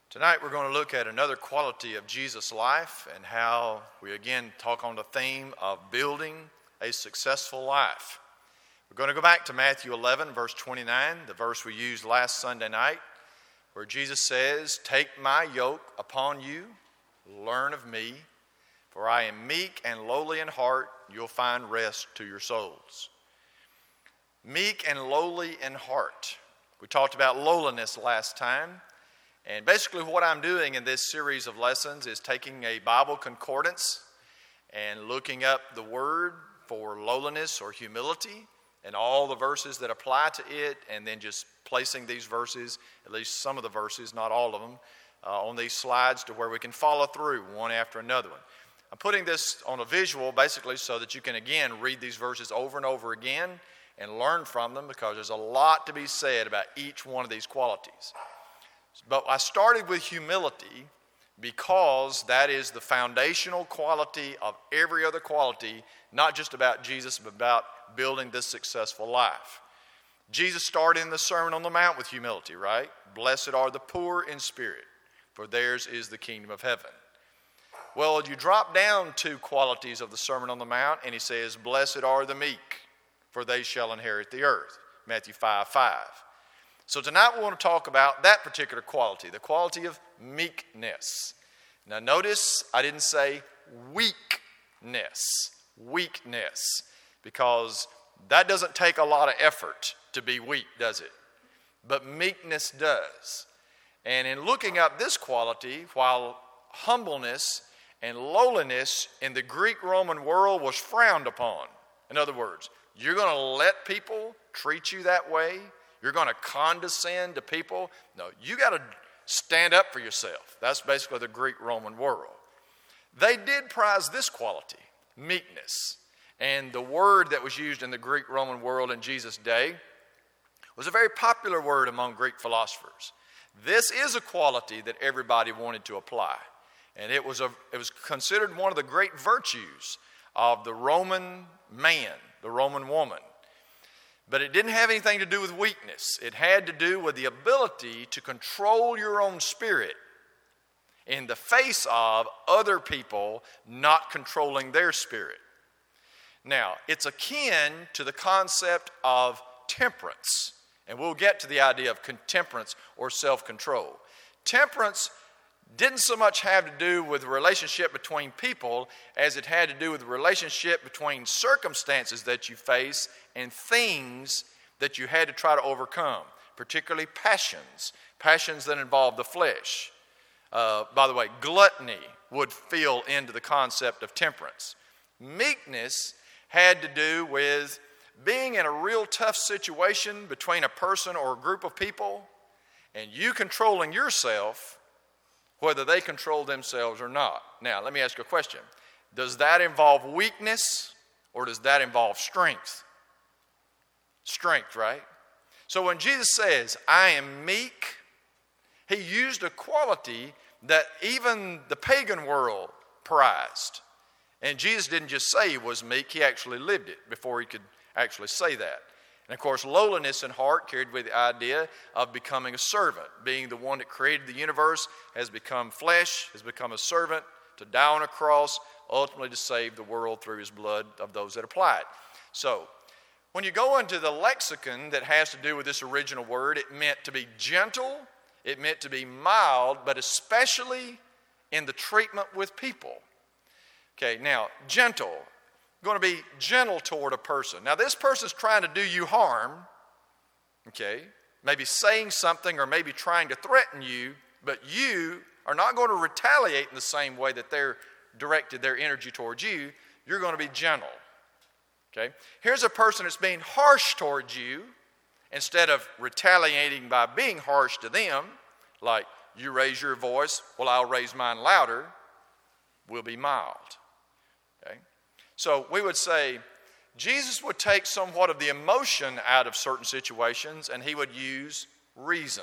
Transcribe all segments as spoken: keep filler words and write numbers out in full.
Tonight we're going to look at another quality of Jesus' life and how we again talk on the theme of building a successful life. We're going to go back to Matthew eleven, verse twenty-nine, the verse we used last Sunday night, where Jesus says, "Take my yoke upon you, learn of me, for I am meek and lowly in heart, you'll find rest to your souls." Meek and lowly in heart. We talked about lowliness last time. And basically what I'm doing in this series of lessons is taking a Bible concordance and looking up the word for lowliness or humility and all the verses that apply to it, and then just placing these verses, at least some of the verses, not all of them, uh, on these slides to where we can follow through one after another one. I'm putting this on a visual basically so that you can again read these verses over and over again and learn from them, because there's a lot to be said about each one of these qualities. But I started with humility because that is the foundational quality of every other quality, not just about Jesus, but about building this successful life. Jesus started in the Sermon on the Mount with humility, right? Blessed are the poor in spirit, for theirs is the kingdom of heaven. Well, you drop down two qualities of the Sermon on the Mount, and he says, blessed are the meek, for they shall inherit the earth. Matthew five five. So tonight we want to talk about that particular quality, the quality of meekness. Now notice I didn't say weakness, weakness, because that doesn't take a lot of effort to be weak, does it? But meekness does. And in looking up this quality, while humbleness and lowliness in the Greek-Roman world was frowned upon, in other words, you're going to let people treat you that way? You're going to condescend to people? No, you got to stand up for yourself. That's basically the Greek-Roman world. They did prize this quality, meekness. And the word that was used in the Greek-Roman world in Jesus' day was a very popular word among Greek philosophers. This is a quality that everybody wanted to apply. And it was, a, it was considered one of the great virtues of the Roman man, the Roman woman. But it didn't have anything to do with weakness. It had to do with the ability to control your own spirit in the face of other people not controlling their spirit. Now, it's akin to the concept of temperance. And we'll get to the idea of temperance or self-control. Temperance didn't so much have to do with the relationship between people as it had to do with the relationship between circumstances that you face and things that you had to try to overcome, particularly passions, passions that involve the flesh. Uh, by the way, gluttony would fill into the concept of temperance. Meekness had to do with being in a real tough situation between a person or a group of people and you controlling yourself, whether they control themselves or not. Now, let me ask you a question. Does that involve weakness or does that involve strength? Strength, right? So when Jesus says, I am meek, he used a quality that even the pagan world prized. And Jesus didn't just say he was meek, he actually lived it before he could actually say that. And of course, lowliness in heart carried with the idea of becoming a servant. Being the one that created the universe has become flesh, has become a servant to die on a cross, ultimately to save the world through his blood of those that apply it. So, when you go into the lexicon that has to do with this original word, it meant to be gentle, it meant to be mild, but especially in the treatment with people. Okay, now, gentle. Going to be gentle toward a person. Now, this person's trying to do you harm, okay, maybe saying something or maybe trying to threaten you, but you are not going to retaliate in the same way that they're directed their energy towards you. You're going to be gentle, okay? Here's a person that's being harsh towards you. Instead of retaliating by being harsh to them, like you raise your voice, well, I'll raise mine louder, will be mild, okay? So we would say Jesus would take somewhat of the emotion out of certain situations and he would use reason.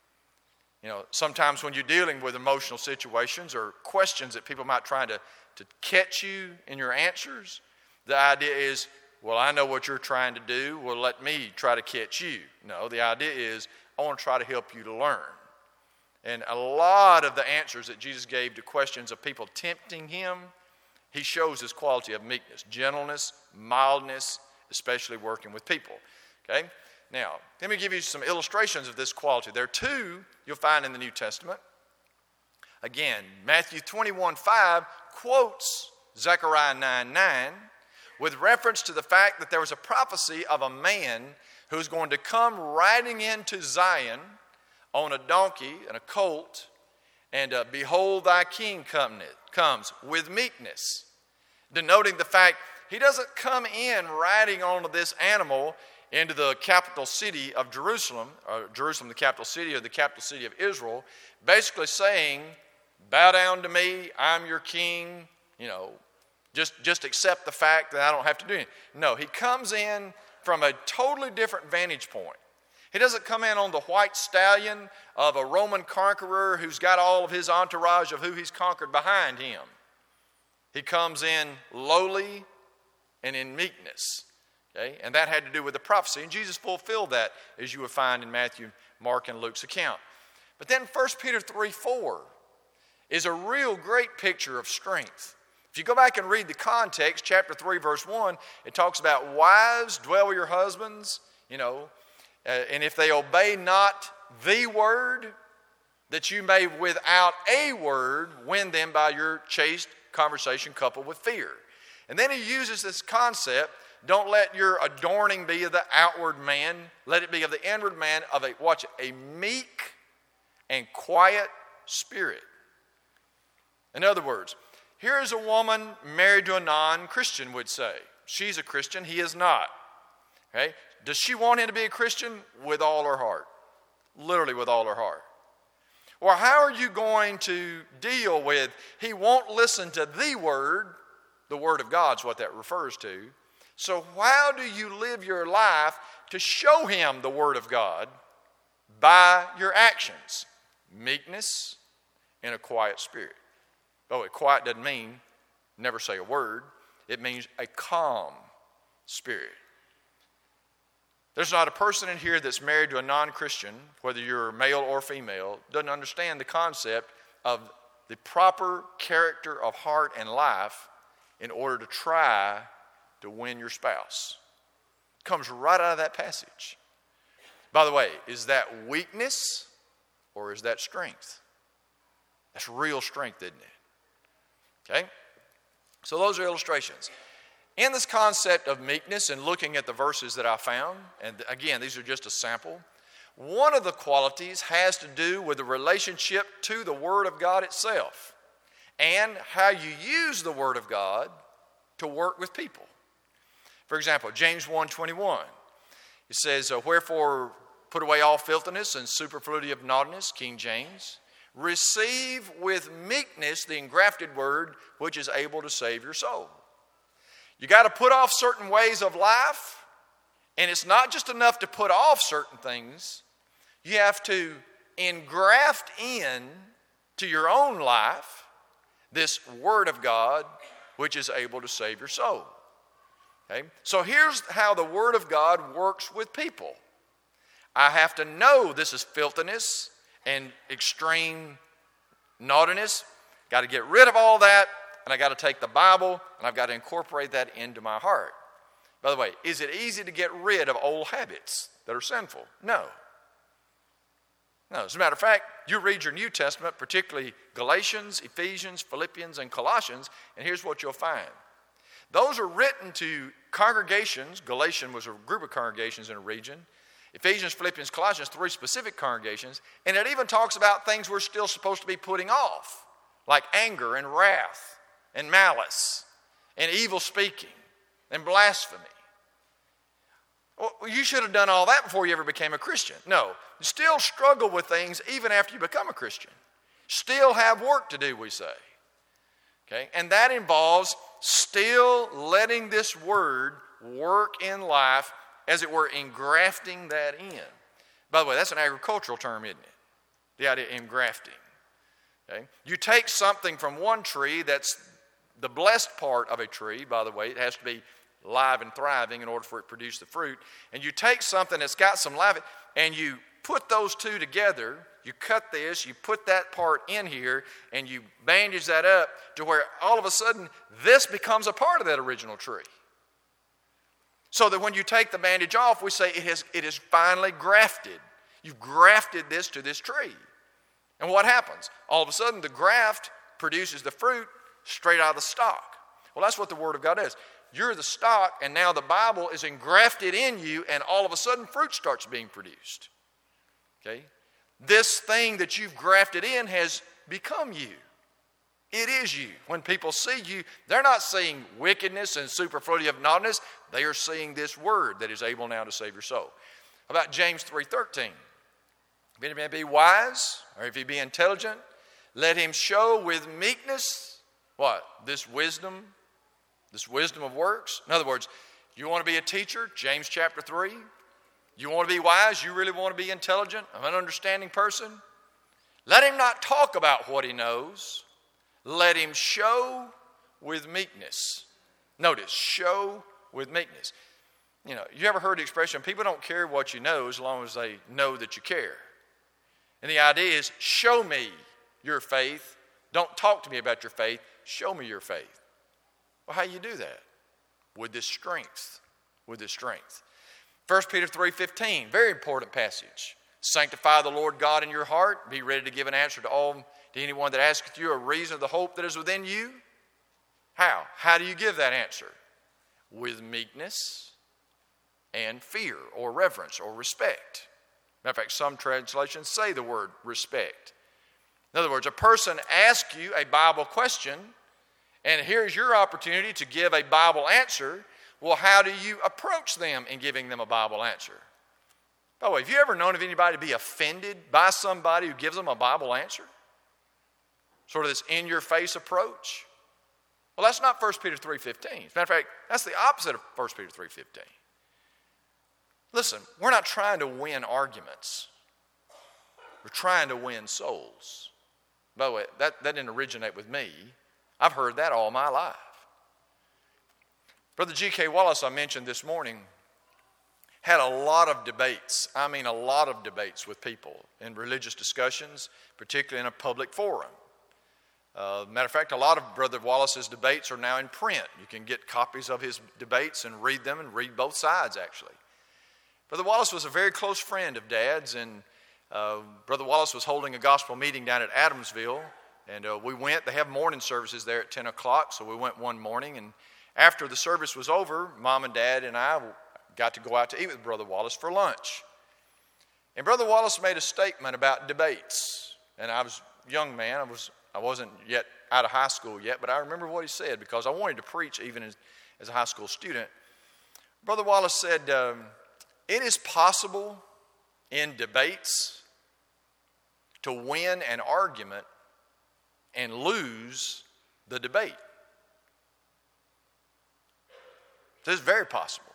You know, sometimes when you're dealing with emotional situations or questions that people might try to, to catch you in your answers, the idea is, well, I know what you're trying to do. Well, let me try to catch you. No, the idea is I want to try to help you to learn. And a lot of the answers that Jesus gave to questions of people tempting him, he shows his quality of meekness, gentleness, mildness, especially working with people. Okay? Now, let me give you some illustrations of this quality. There are two you'll find in the New Testament. Again, Matthew twenty-one five quotes Zechariah nine nine with reference to the fact that there was a prophecy of a man who's going to come riding into Zion on a donkey and a colt, and uh, behold, thy king comes with meekness, denoting the fact he doesn't come in riding on this animal into the capital city of Jerusalem, or Jerusalem, the capital city, or the capital city of Israel, basically saying, bow down to me, I'm your king, you know, just, just accept the fact that I don't have to do anything. No, he comes in from a totally different vantage point. He doesn't come in on the white stallion of a Roman conqueror who's got all of his entourage of who he's conquered behind him. He comes in lowly and in meekness. Okay? And that had to do with the prophecy. And Jesus fulfilled that, as you will find in Matthew, Mark, and Luke's account. But then First Peter three four is a real great picture of strength. If you go back and read the context, chapter three, verse one, it talks about wives, dwell with your husbands, you know, uh, and if they obey not the word, that you may without a word win them by your chaste conversation coupled with fear. And then he uses this concept, don't let your adorning be of the outward man, let it be of the inward man of a, watch it, a meek and quiet spirit. In other words, here is a woman married to a non-Christian, would say. She's a Christian, he is not. Okay? Does she want him to be a Christian? With all her heart. Literally with all her heart. Or how are you going to deal with, he won't listen to the word, the word of God is what that refers to. So how do you live your life to show him the word of God? By your actions. Meekness and a quiet spirit. Oh, it quiet doesn't mean never say a word. It means a calm spirit. There's not a person in here that's married to a non-Christian, whether you're male or female, doesn't understand the concept of the proper character of heart and life in order to try to win your spouse. It comes right out of that passage. By the way, is that weakness or is that strength? That's real strength, isn't it? Okay? So those are illustrations. In this concept of meekness and looking at the verses that I found, and again, these are just a sample, one of the qualities has to do with the relationship to the Word of God itself and how you use the Word of God to work with people. For example, James one twenty-one, it says, wherefore put away all filthiness and superfluity of naughtiness, King James, receive with meekness the engrafted word which is able to save your soul. You got to put off certain ways of life, and it's not just enough to put off certain things. You have to engraft in to your own life this word of God which is able to save your soul. Okay? So here's how the word of God works with people. I have to know this is filthiness and extreme naughtiness. Got to get rid of all that, and I got to take the Bible and I've got to incorporate that into my heart. By the way, is it easy to get rid of old habits that are sinful? No. No, as a matter of fact, you read your New Testament, particularly Galatians, Ephesians, Philippians, and Colossians, and here's what you'll find. Those are written to congregations. Galatian was a group of congregations in a region. Ephesians, Philippians, Colossians, three specific congregations. And it even talks about things we're still supposed to be putting off, like anger and wrath and malice and evil speaking and blasphemy. Well, you should have done all that before you ever became a Christian. No, you still struggle with things even after you become a Christian. Still have work to do, we say. Okay, and that involves still letting this word work in life, as it were, engrafting that in. By the way, that's an agricultural term, isn't it? The idea of engrafting. Okay? You take something from one tree that's the blessed part of a tree, by the way, it has to be live and thriving in order for it to produce the fruit. And you take something that's got some life, and you put those two together, You cut this, you put that part in here, and you bandage that up to where all of a sudden this becomes a part of that original tree. So that when you take the bandage off, we say it has, it is finally grafted. You've grafted this to this tree. And what happens? All of a sudden the graft produces the fruit straight out of the stalk. Well, that's what the Word of God is. You're the stalk, and now the Bible is engrafted in you, and all of a sudden fruit starts being produced. Okay? This thing that you've grafted in has become you. It is you. When people see you, they're not seeing wickedness and superfluity of naughtiness. They are seeing this Word that is able now to save your soul. How about James three thirteen? If any man be wise, or if he be intelligent, let him show with meekness, what? This wisdom, this wisdom of works. In other words, you want to be a teacher, James chapter three. You want to be wise, you really want to be intelligent, an understanding person. Let him not talk about what he knows. Let him show with meekness. Notice, show with meekness. You know, you ever heard the expression, people don't care what you know as long as they know that you care. And the idea is, show me your faith. Don't talk to me about your faith. Show me your faith. Well, how do you do that? With this strength. With this strength. First Peter three fifteen, very important passage. Sanctify the Lord God in your heart. Be ready to give an answer to all, to anyone that asketh you a reason of the hope that is within you. How? How do you give that answer? With meekness and fear or reverence or respect. Matter of fact, some translations say the word respect. In other words, a person asks you a Bible question, and here's your opportunity to give a Bible answer. Well, how do you approach them in giving them a Bible answer? By the way, have you ever known of anybody to be offended by somebody who gives them a Bible answer? Sort of this in-your-face approach? Well, that's not First Peter three fifteen. As a matter of fact, that's the opposite of First Peter three fifteen. Listen, we're not trying to win arguments. We're trying to win souls. By the way, that, that didn't originate with me. I've heard that all my life. Brother G K Wallace, I mentioned this morning, had a lot of debates. I mean a lot of debates with people in religious discussions, particularly in a public forum. Uh, matter of fact, a lot of Brother Wallace's debates are now in print. You can get copies of his debates and read them and read both sides, actually. Brother Wallace was a very close friend of Dad's, and uh, Brother Wallace was holding a gospel meeting down at Adamsville, and uh, we went. They have morning services there at ten o'clock, so we went one morning, and after the service was over, Mom and Dad and I got to go out to eat with Brother Wallace for lunch. And Brother Wallace made a statement about debates, and I was a young man. I was I wasn't yet out of high school yet, but I remember what he said because I wanted to preach even as, as a high school student. Brother Wallace said, um, it is possible in debates to win an argument and lose the debate. This is very possible.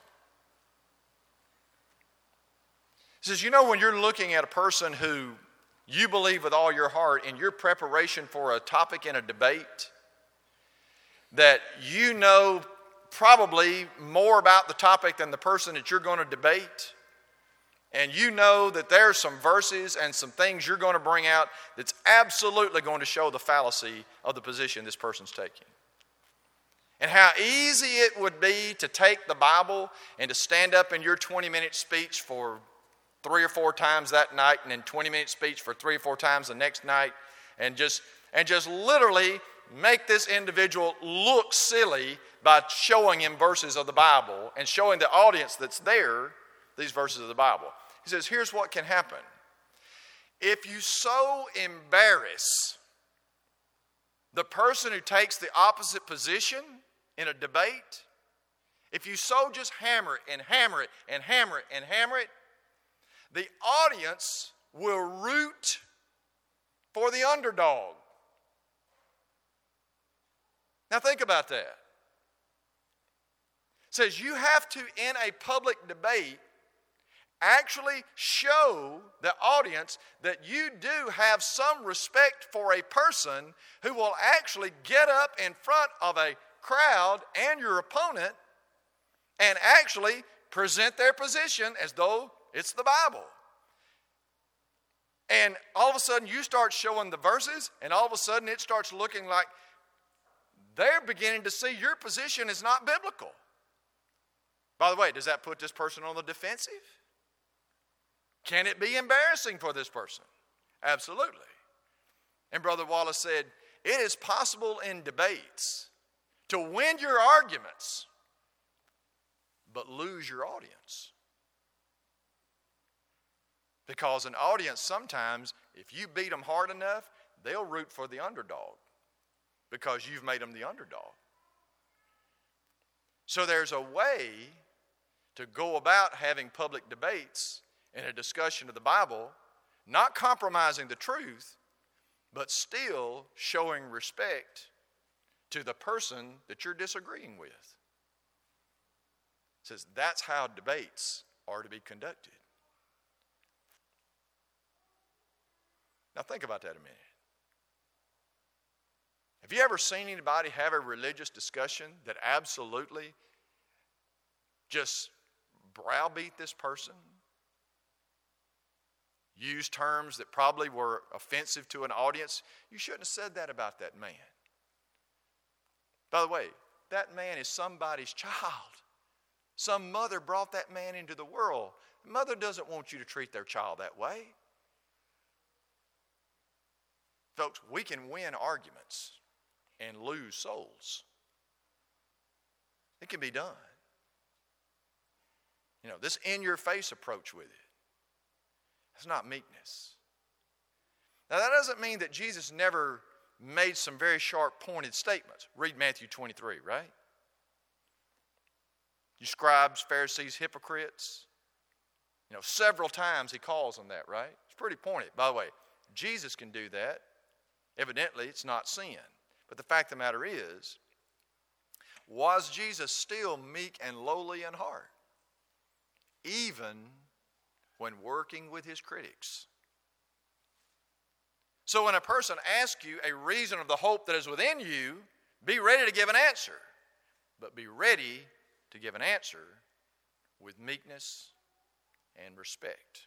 He says, you know, when you're looking at a person who you believe with all your heart in your preparation for a topic in a debate, that you know probably more about the topic than the person that you're going to debate, and you know that there's some verses and some things you're going to bring out that's absolutely going to show the fallacy of the position this person's taking. And how easy it would be to take the Bible and to stand up in your twenty-minute speech for three or four times that night, and then twenty-minute speech for three or four times the next night, and just and just literally make this individual look silly by showing him verses of the Bible and showing the audience that's there these verses of the Bible. He says, here's what can happen. If you so embarrass the person who takes the opposite position in a debate, if you so just hammer it and hammer it and hammer it and hammer it, the audience will root for the underdog. Now think about that. It says you have to, in a public debate, actually show the audience that you do have some respect for a person who will actually get up in front of a crowd and your opponent and actually present their position as though it's the Bible. And all of a sudden you start showing the verses, and all of a sudden it starts looking like they're beginning to see your position is not biblical. By the way, does that put this person on the defensive? Can it be embarrassing for this person? Absolutely. And Brother Wallace said, it is possible in debates to win your arguments, but lose your audience. Because an audience sometimes, if you beat them hard enough, they'll root for the underdog because you've made them the underdog. So there's a way to go about having public debates in a discussion of the Bible, not compromising the truth, but still showing respect to the person that you're disagreeing with. It says that's how debates are to be conducted. Now think about that a minute. Have you ever seen anybody have a religious discussion that absolutely just browbeat this person? Use terms that probably were offensive to an audience? You shouldn't have said that about that man. By the way, that man is somebody's child. Some mother brought that man into the world. The mother doesn't want you to treat their child that way. Folks, we can win arguments and lose souls. It can be done. You know, this in-your-face approach with it. That's not meekness. Now, that doesn't mean that Jesus never made some very sharp, pointed statements. Read Matthew twenty-three, right? You scribes, Pharisees, hypocrites. You know, several times he calls them that, right? It's pretty pointed. By the way, Jesus can do that. Evidently, it's not sin. But the fact of the matter is, was Jesus still meek and lowly in heart? Even when working with his critics. So when a person asks you a reason of the hope that is within you, be ready to give an answer. But be ready to give an answer with meekness and respect.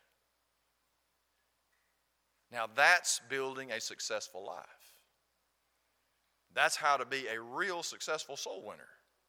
Now that's building a successful life. That's how to be a real successful soul winner.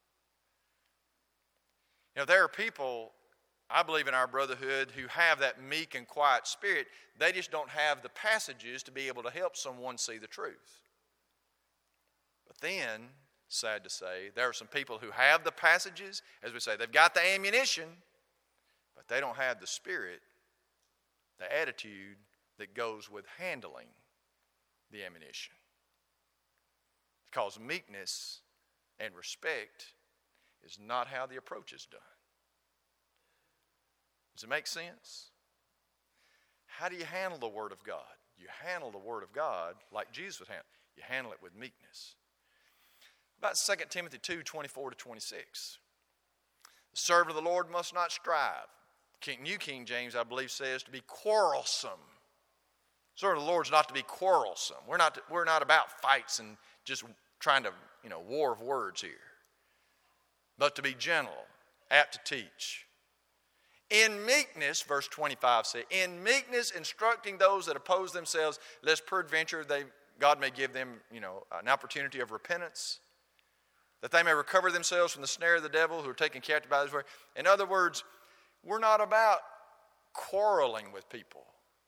You know, there are people, I believe in our brotherhood, who have that meek and quiet spirit. They just don't have the passages to be able to help someone see the truth. But then, sad to say, there are some people who have the passages, as we say, they've got the ammunition, but they don't have the spirit, the attitude that goes with handling the ammunition. Because meekness and respect is not how the approach is done. Does it make sense? How do you handle the Word of God? You handle the Word of God like Jesus would handle it. You handle it with meekness. About Second Timothy two, twenty-four to twenty-six. The servant of the Lord must not strive. King, New King James, I believe, says to be quarrelsome. The servant of the Lord is not to be quarrelsome. We're not, to, we're not about fights and just trying to, you know, war of words here. But to be gentle, apt to teach. In meekness, verse twenty-five says, in meekness instructing those that oppose themselves, lest peradventure they, God may give them, you know, an opportunity of repentance, that they may recover themselves from the snare of the devil who are taken captive by his word. In other words, we're not about quarreling with people.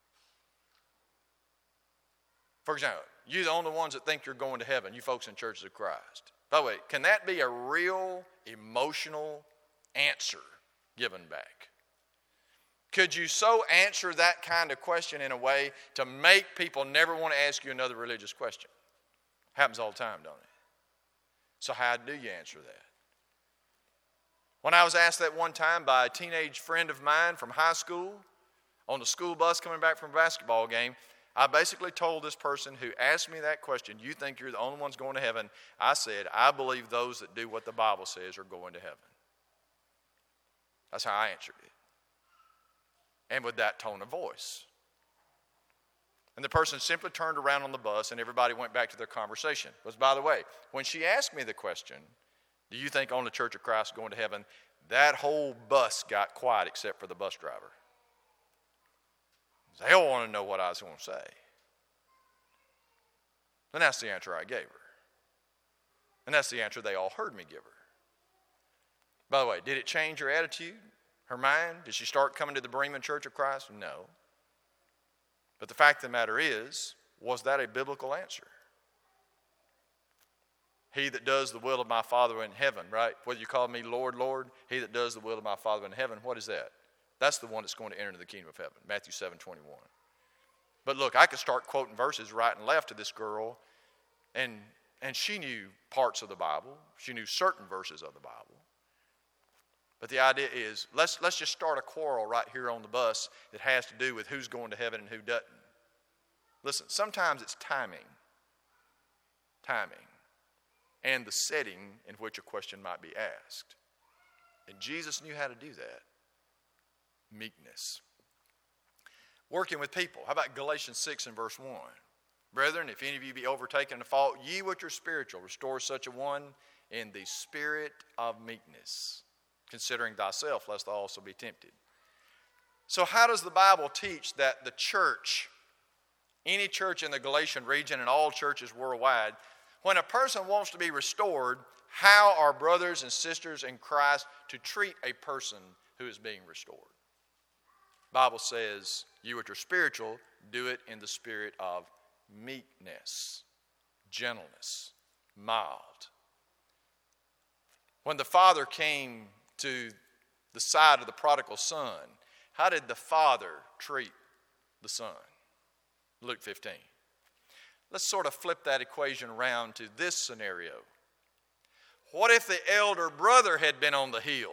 For example, you're the only ones that think you're going to heaven, you folks in Churches of Christ. By the way, can that be a real emotional answer given back? Could you so answer that kind of question in a way to make people never want to ask you another religious question? Happens all the time, don't it? So how do you answer that? When I was asked that one time by a teenage friend of mine from high school on the school bus coming back from a basketball game, I basically told this person who asked me that question, you think you're the only ones going to heaven? I said, I believe those that do what the Bible says are going to heaven. That's how I answered it. And with that tone of voice. And the person simply turned around on the bus and everybody went back to their conversation. Because, by the way, when she asked me the question, do you think only Church of Christ is going to heaven? That whole bus got quiet except for the bus driver. They all want to know what I was going to say. And that's the answer I gave her. And that's the answer they all heard me give her. By the way, did it change her attitude, her mind? Did she start coming to the Bremen Church of Christ? No. But the fact of the matter is, was that a biblical answer? He that does the will of my Father in heaven, right? Whether you call me Lord, Lord, he that does the will of my Father in heaven, what is that? That's the one that's going to enter into the kingdom of heaven, Matthew seven twenty-one. But look, I could start quoting verses right and left to this girl, and, and she knew parts of the Bible. She knew certain verses of the Bible. But the idea is, let's, let's just start a quarrel right here on the bus that has to do with who's going to heaven and who doesn't. Listen, sometimes it's timing. Timing. And the setting in which a question might be asked. And Jesus knew how to do that. Meekness. Working with people. How about Galatians six and verse one? Brethren, if any of you be overtaken in a fault, ye which are spiritual, restore such a one in the spirit of meekness, considering thyself, lest thou also be tempted. So how does the Bible teach that the church, any church in the Galatian region and all churches worldwide, when a person wants to be restored, how are brothers and sisters in Christ to treat a person who is being restored? The Bible says, you which are spiritual, do it in the spirit of meekness, gentleness, mild. When the father came to the side of the prodigal son, how did the father treat the son? Luke fifteen. Let's sort of flip that equation around to this scenario. What if the elder brother had been on the hill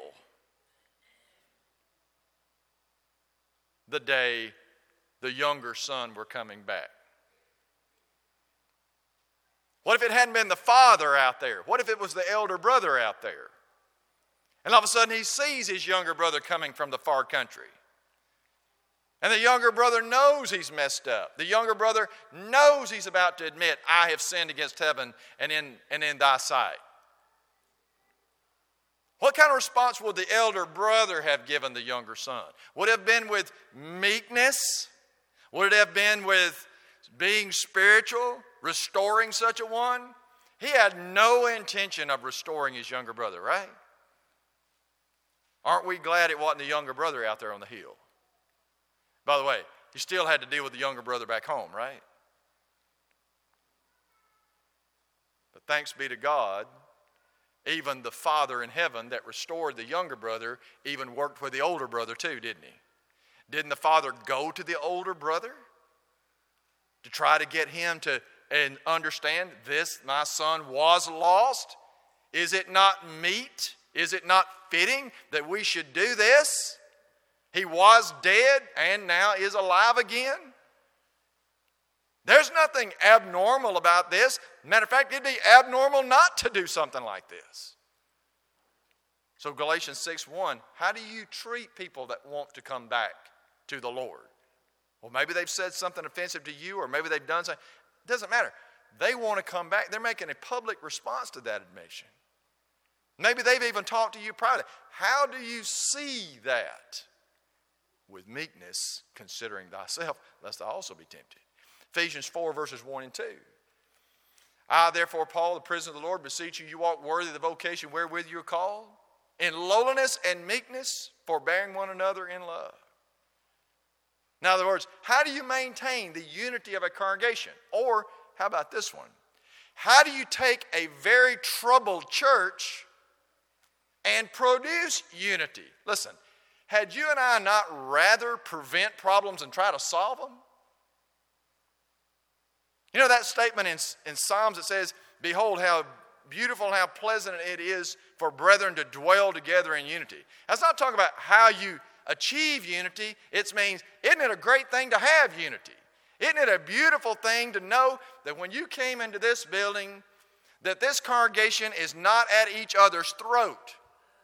the day the younger son were coming back? What if it hadn't been the father out there? What if it was the elder brother out there? And all of a sudden he sees his younger brother coming from the far country. And the younger brother knows he's messed up. The younger brother knows he's about to admit, I have sinned against heaven and in, and in thy sight. What kind of response would the elder brother have given the younger son? Would it have been with meekness? Would it have been with being spiritual, restoring such a one? He had no intention of restoring his younger brother, right? Aren't we glad it wasn't the younger brother out there on the hill? By the way, he still had to deal with the younger brother back home, right? But thanks be to God, even the Father in heaven that restored the younger brother even worked with the older brother too, didn't he? Didn't the father go to the older brother to try to get him to and understand this, my son was lost? Is it not meet? Is it not fitting that we should do this? He was dead and now is alive again. There's nothing abnormal about this. Matter of fact, it'd be abnormal not to do something like this. So Galatians six one, how do you treat people that want to come back to the Lord? Well, maybe they've said something offensive to you, or maybe they've done something. It doesn't matter. They want to come back. They're making a public response to that admission. Maybe they've even talked to you privately. How do you see that? With meekness, considering thyself, lest thou also be tempted. Ephesians four, verses one and two. I, therefore, Paul, the prisoner of the Lord, beseech you, you walk worthy of the vocation wherewith you are called, in lowliness and meekness, forbearing one another in love. In other words, how do you maintain the unity of a congregation? Or, how about this one? How do you take a very troubled church and produce unity? Listen, had you and I not rather prevent problems and try to solve them? You know that statement in, in Psalms that says, behold how beautiful and how pleasant it is for brethren to dwell together in unity. That's not talking about how you achieve unity. It means, isn't it a great thing to have unity? Isn't it a beautiful thing to know that when you came into this building, that this congregation is not at each other's throat?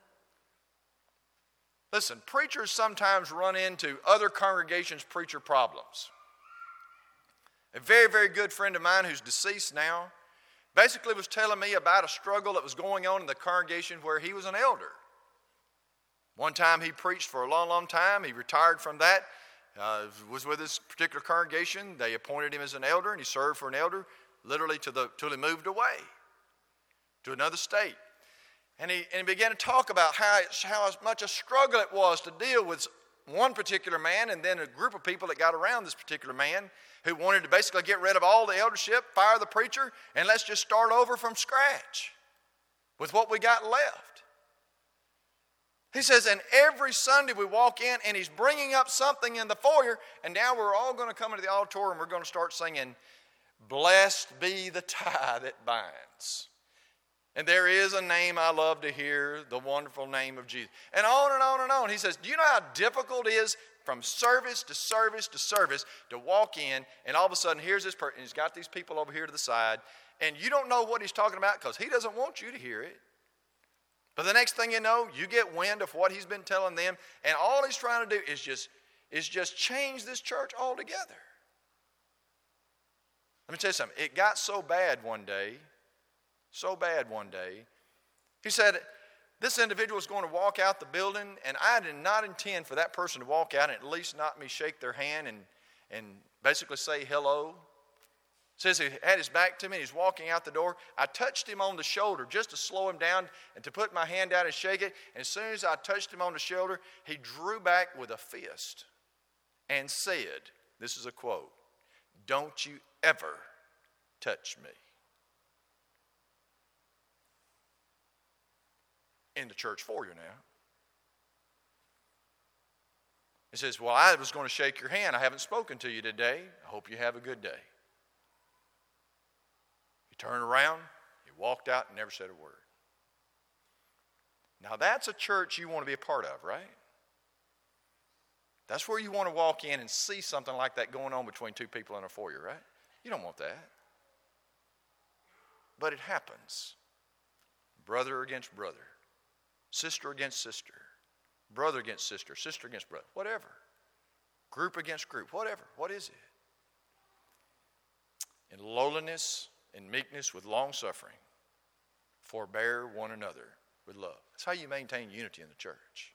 Listen, preachers sometimes run into other congregations' preacher problems. A very, very good friend of mine who's deceased now basically was telling me about a struggle that was going on in the congregation where he was an elder. One time he preached for a long, long time. He retired from that. uh, was with this particular congregation. They appointed him as an elder, and he served for an elder literally till, the, till he moved away to another state. And he, and he began to talk about how, how much a struggle it was to deal with one particular man and then a group of people that got around this particular man who wanted to basically get rid of all the eldership, fire the preacher, and let's just start over from scratch with what we got left. He says, and every Sunday we walk in and he's bringing up something in the foyer, and now we're all going to come into the auditorium and we're going to start singing, "Blessed be the tie that binds. And there is a name I love to hear, the wonderful name of Jesus." And on and on and on. He says, do you know how difficult it is from service to service to service to walk in, and all of a sudden here's this person, he's got these people over here to the side, and you don't know what he's talking about because he doesn't want you to hear it. But the next thing you know, you get wind of what he's been telling them, and all he's trying to do is just, is just change this church altogether. Let me tell you something. It got so bad one day, so bad one day, he said, this individual was going to walk out the building, and I did not intend for that person to walk out and at least not me shake their hand and, and basically say hello. Says he had his back to me, he's walking out the door. I touched him on the shoulder just to slow him down and to put my hand out and shake it. And as soon as I touched him on the shoulder, he drew back with a fist and said, this is a quote, "Don't you ever touch me." In the church foyer now. He says, well, I was going to shake your hand. I haven't spoken to you today. I hope you have a good day. He turned around, he walked out and never said a word. Now that's a church you want to be a part of, right? That's where you want to walk in and see something like that going on between two people in a foyer, right? You don't want that. But it happens. Brother against brother. Sister against sister, brother against sister, sister against brother, whatever. Group against group, whatever. What is it? In lowliness and meekness with long suffering, forbear one another with love. That's how you maintain unity in the church.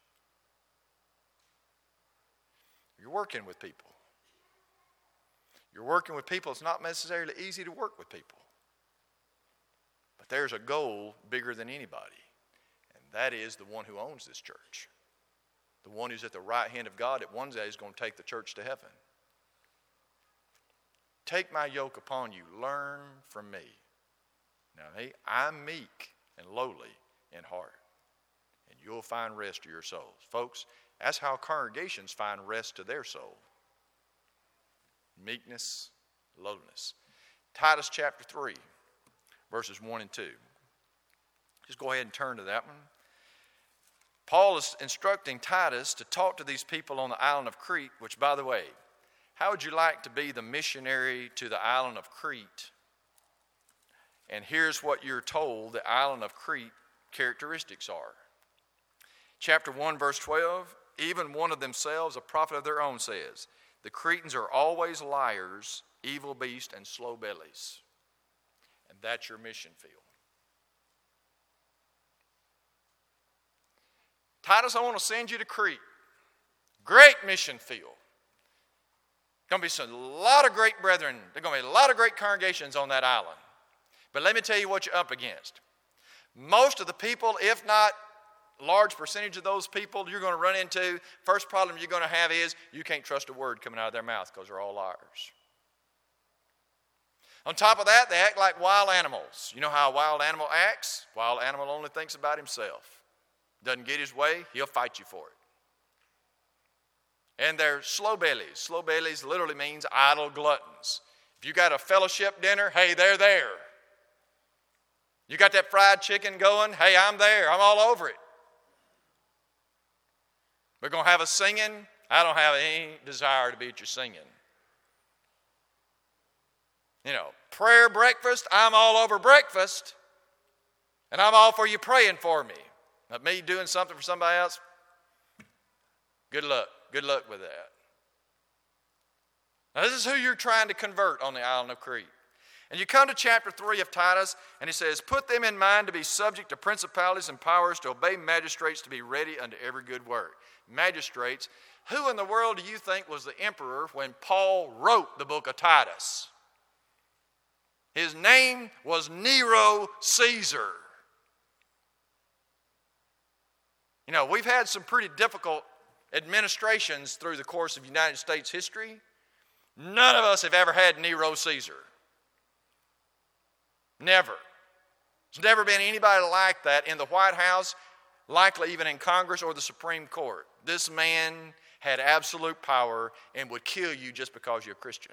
You're working with people. You're working with people. It's not necessarily easy to work with people. But there's a goal bigger than anybody. That is the one who owns this church. The one who's at the right hand of God that one day is going to take the church to heaven. Take my yoke upon you. Learn from me. Now, hey, I'm meek and lowly in heart. And you'll find rest to your souls. Folks, that's how congregations find rest to their soul. Meekness, lowliness. Titus chapter three, verses one and two. Just go ahead and turn to that one. Paul is instructing Titus to talk to these people on the island of Crete, which, by the way, how would you like to be the missionary to the island of Crete? And here's what you're told the island of Crete characteristics are. Chapter one, verse twelve, even one of themselves, a prophet of their own, says, the Cretans are always liars, evil beasts, and slow bellies. And that's your mission field. Titus, I want to send you to Crete. Great mission field. Going to be some, a lot of great brethren. There are going to be a lot of great congregations on that island. But let me tell you what you're up against. Most of the people, if not a large percentage of those people you're going to run into, first problem you're going to have is you can't trust a word coming out of their mouth because they're all liars. On top of that, they act like wild animals. You know how a wild animal acts? Wild animal only thinks about himself. Doesn't get his way, he'll fight you for it. And they're slow bellies. Slow bellies literally means idle gluttons. If you got a fellowship dinner, hey, they're there. You got that fried chicken going, hey, I'm there. I'm all over it. We're going to have a singing. I don't have any desire to be at your singing. You know, prayer breakfast, I'm all over breakfast. And I'm all for you praying for me. But me doing something for somebody else, good luck. Good luck with that. Now, this is who you're trying to convert on the island of Crete. And you come to chapter three of Titus, and he says, put them in mind to be subject to principalities and powers, to obey magistrates, to be ready unto every good work. Magistrates, Who in the world do you think was the emperor when Paul wrote the book of Titus? His name was Nero Caesar. You know, we've had some pretty difficult administrations through the course of United States history. None of us have ever had Nero Caesar. Never. There's never been anybody like that in the White House, likely even in Congress or the Supreme Court. This man had absolute power and would kill you just because you're a Christian.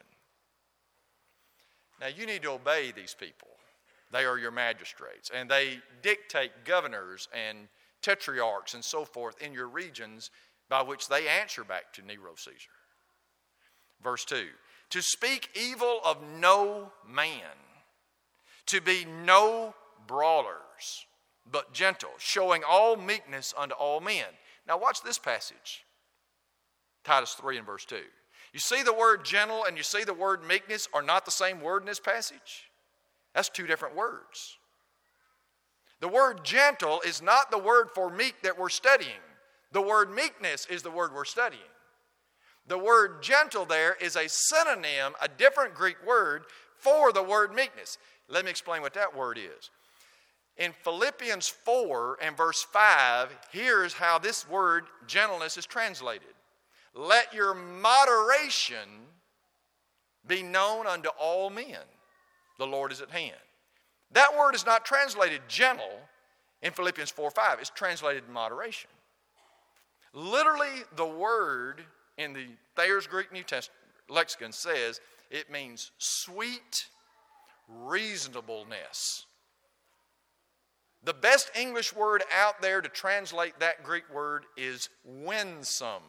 Now, you need to obey these people. They are your magistrates, and they dictate governors and tetrarchs and so forth in your regions by which they answer back to Nero Caesar. Verse two, to speak evil of no man, to be no brawlers, but gentle, showing all meekness unto all men. Now watch this passage, Titus three and verse two. You see the word gentle and you see the word meekness are not the same word in this passage? That's two different words. The word gentle is not the word for meek that we're studying. The word meekness is the word we're studying. The word gentle there is a synonym, a different Greek word for the word meekness. Let me explain what that word is. In Philippians four and verse five, here's how this word gentleness is translated. Let your moderation be known unto all men. The Lord is at hand. That word is not translated gentle in Philippians four five. It's translated moderation. Literally, the word in the Thayer's Greek New Testament lexicon says it means sweet reasonableness. The best English word out there to translate that Greek word is winsomeness.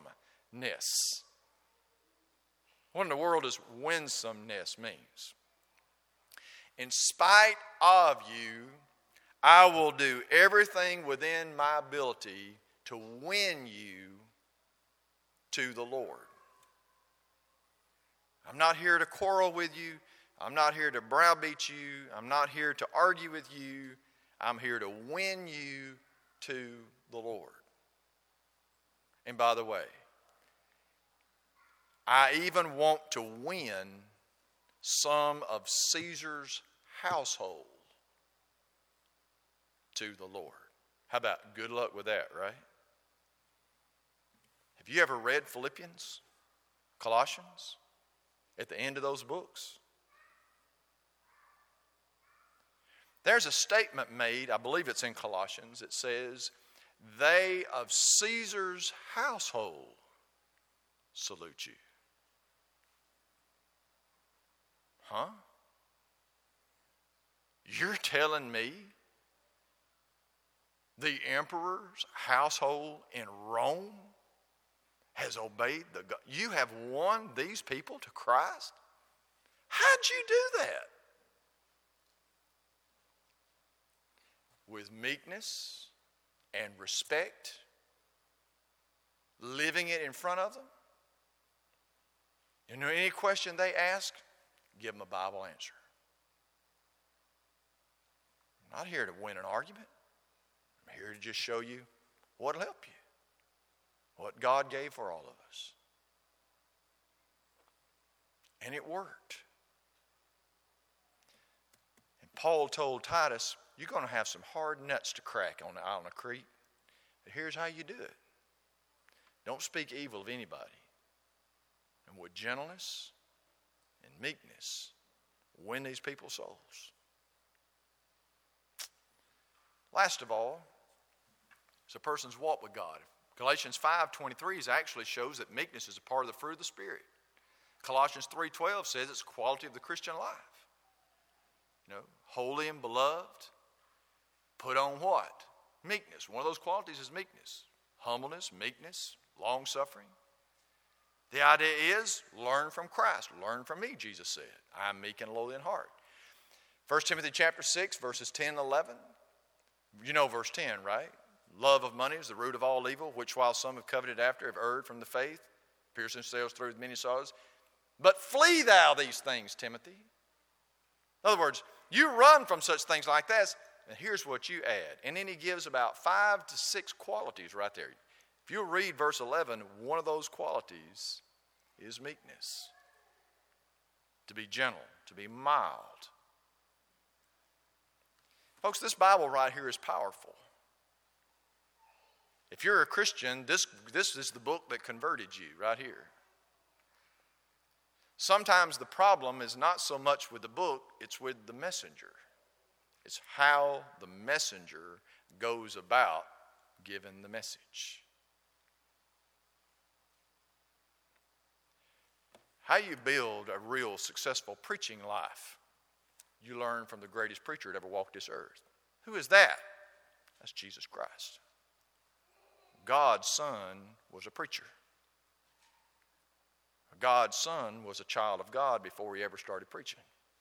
What in the world does winsomeness means? In spite of you, I will do everything within my ability to win you to the Lord. I'm not here to quarrel with you. I'm not here to browbeat you. I'm not here to argue with you. I'm here to win you to the Lord. And by the way, I even want to win some of Caesar's household to the Lord. How about good luck with that, right? Have you ever read Philippians, Colossians, at the end of those books? There's a statement made, I believe it's in Colossians, it says, they of Caesar's household salute you. Huh? You're telling me the emperor's household in Rome has obeyed the God? You have won these people to Christ? How'd you do that? With meekness and respect, living it in front of them. You know, any question they ask, give them a Bible answer. I'm not here to win an argument. I'm here to just show you what will help you, what God gave for all of us. And it worked. And Paul told Titus, you're going to have some hard nuts to crack on the island of Crete. But here's how you do it. Don't speak evil of anybody. And with gentleness and meekness, win these people's souls. Last of all, is a person's walk with God. Galatians five twenty-three actually shows that meekness is a part of the fruit of the Spirit. Colossians three twelve says it's a quality of the Christian life. You know, holy and beloved, put on what? Meekness. One of those qualities is meekness. Humbleness, meekness, long-suffering. The idea is learn from Christ. Learn from me, Jesus said. I am meek and lowly in heart. First Timothy chapter six, verses ten and eleven. You know verse ten, right? Love of money is the root of all evil, which while some have coveted after have erred from the faith, piercing themselves through with many sorrows. But flee thou these things, Timothy. In other words, you run from such things like this, and here's what you add. And then he gives about five to six qualities right there. If you'll read verse eleven, one of those qualities is meekness. To be gentle, to be mild. Folks, this Bible right here is powerful. If you're a Christian, this, this is the book that converted you right here. Sometimes the problem is not so much with the book, it's with the messenger. It's how the messenger goes about giving the message. How you build a real successful preaching life, you learn from the greatest preacher that ever walked this earth. Who is that? That's Jesus Christ. God's Son was a preacher. God's Son was a child of God before he ever started preaching.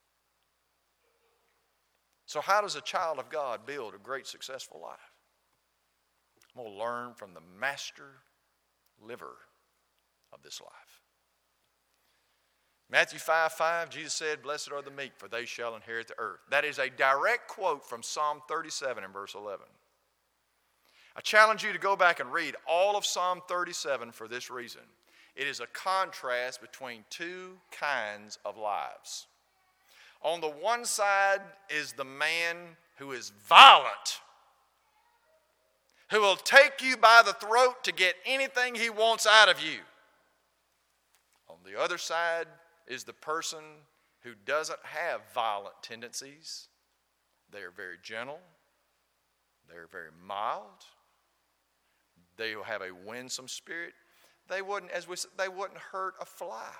So how does a child of God build a great successful life? I'm going to learn from the master liver of this life. Matthew five five, Jesus said, "Blessed are the meek, for they shall inherit the earth." That is a direct quote from Psalm thirty-seven in verse eleven. I challenge you to go back and read all of Psalm thirty-seven for this reason. It is a contrast between two kinds of lives. On the one side is the man who is violent, who will take you by the throat to get anything he wants out of you. On the other side is the person who doesn't have violent tendencies. They are very gentle. They are very mild. They will have a winsome spirit. They wouldn't, as we said, they wouldn't hurt a fly.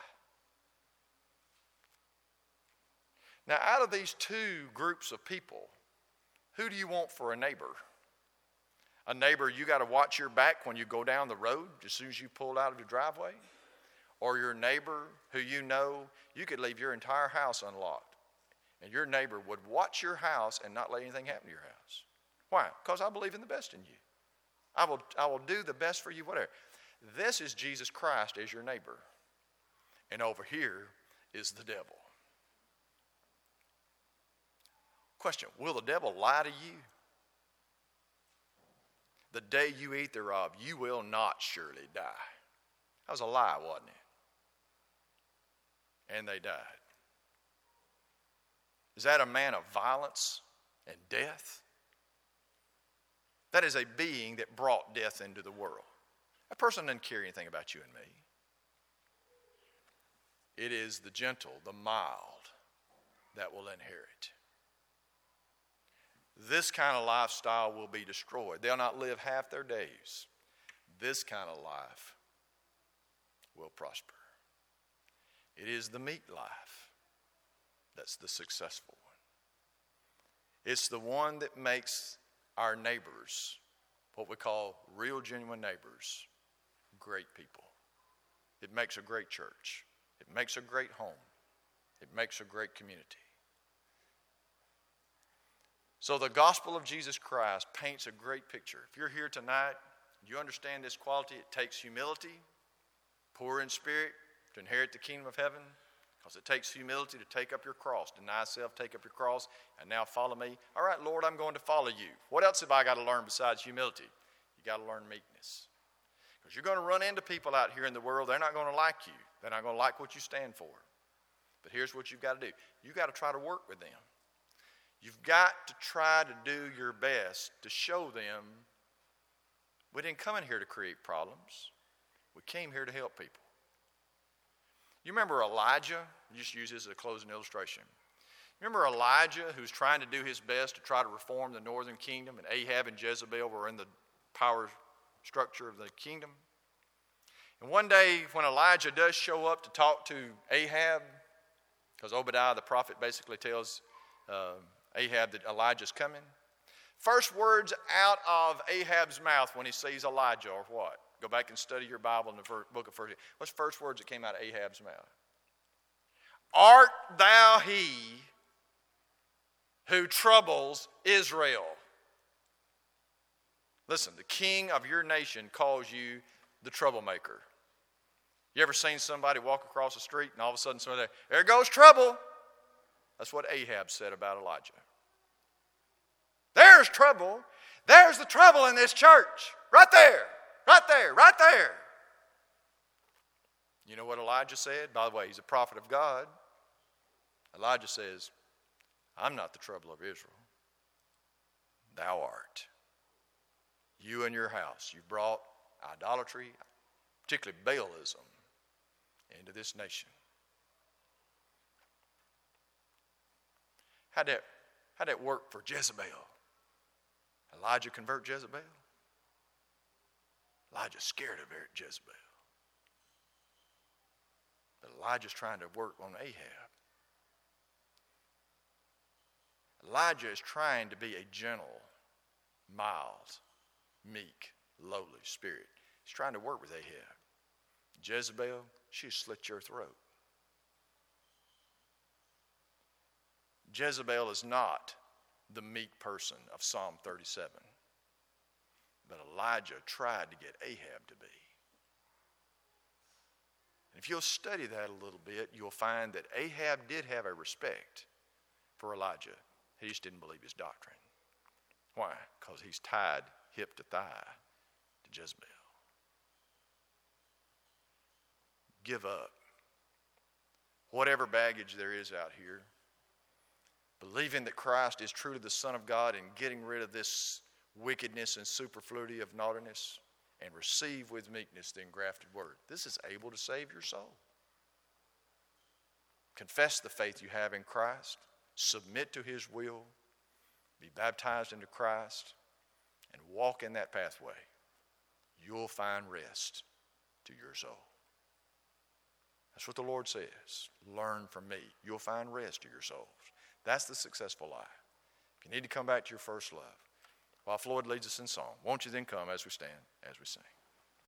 Now, out of these two groups of people, who do you want for a neighbor? A neighbor you got to watch your back when you go down the road as soon as you pull out of your driveway? Or your neighbor who you know you could leave your entire house unlocked, and your neighbor would watch your house and not let anything happen to your house. Why? Because I believe in the best in you. I will, I will do the best for you, whatever. This is Jesus Christ as your neighbor. And over here is the devil. Question, will the devil lie to you? The day you eat thereof, you will not surely die. That was a lie, wasn't it? And they died. Is that a man of violence and death? That is a being that brought death into the world. A person doesn't care anything about you and me. It is the gentle, the mild that will inherit. This kind of lifestyle will be destroyed. They'll not live half their days. This kind of life will prosper. It is the meek life that's the successful one. It's the one that makes our neighbors, what we call real, genuine neighbors, great people. It makes a great church. It makes a great home. It makes a great community. So the gospel of Jesus Christ paints a great picture. If you're here tonight, you understand this quality. It takes humility, poor in spirit, to inherit the kingdom of heaven. Because it takes humility to take up your cross. Deny self, take up your cross, and now follow me. All right, Lord, I'm going to follow you. What else have I got to learn besides humility? You got to learn meekness. Because you're going to run into people out here in the world, they're not going to like you. They're not going to like what you stand for. But here's what you've got to do. You've got to try to work with them. You've got to try to do your best to show them we didn't come in here to create problems. We came here to help people. You remember Elijah? I'll just use this as a closing illustration. Remember Elijah, who's trying to do his best to try to reform the northern kingdom, and Ahab and Jezebel were in the power structure of the kingdom? And one day when Elijah does show up to talk to Ahab, because Obadiah the prophet basically tells uh, Ahab that Elijah's coming, first words out of Ahab's mouth when he sees Elijah are what? Go back and study your Bible in the book of First. What's the first words that came out of Ahab's mouth? Art thou he who troubles Israel? Listen, the king of your nation calls you the troublemaker. You ever seen somebody walk across the street and all of a sudden somebody, there goes trouble? That's what Ahab said about Elijah. There's trouble. There's the trouble in this church. Right there. Right there, right there. You know what Elijah said? By the way, he's a prophet of God. Elijah says, I'm not the trouble of Israel. Thou art. You and your house, you've brought idolatry, particularly Baalism, into this nation. How'd that, how'd that work for Jezebel? Elijah convert Jezebel? Elijah's scared of Jezebel. But Elijah's trying to work on Ahab. Elijah is trying to be a gentle, mild, meek, lowly spirit. He's trying to work with Ahab. Jezebel, she'll slit your throat. Jezebel is not the meek person of Psalm thirty-seven. But Elijah tried to get Ahab to be. And if you'll study that a little bit, you'll find that Ahab did have a respect for Elijah. He just didn't believe his doctrine. Why? Because he's tied hip to thigh to Jezebel. Give up. Whatever baggage there is out here, believing that Christ is truly the Son of God and getting rid of this wickedness and superfluity of naughtiness, and receive with meekness the engrafted word. This is able to save your soul. Confess the faith you have in Christ. Submit to his will. Be baptized into Christ. And walk in that pathway. You'll find rest to your soul. That's what the Lord says. Learn from me. You'll find rest to your souls. That's the successful life. If you need to come back to your first love, while Floyd leads us in song, won't you then come as we stand, as we sing.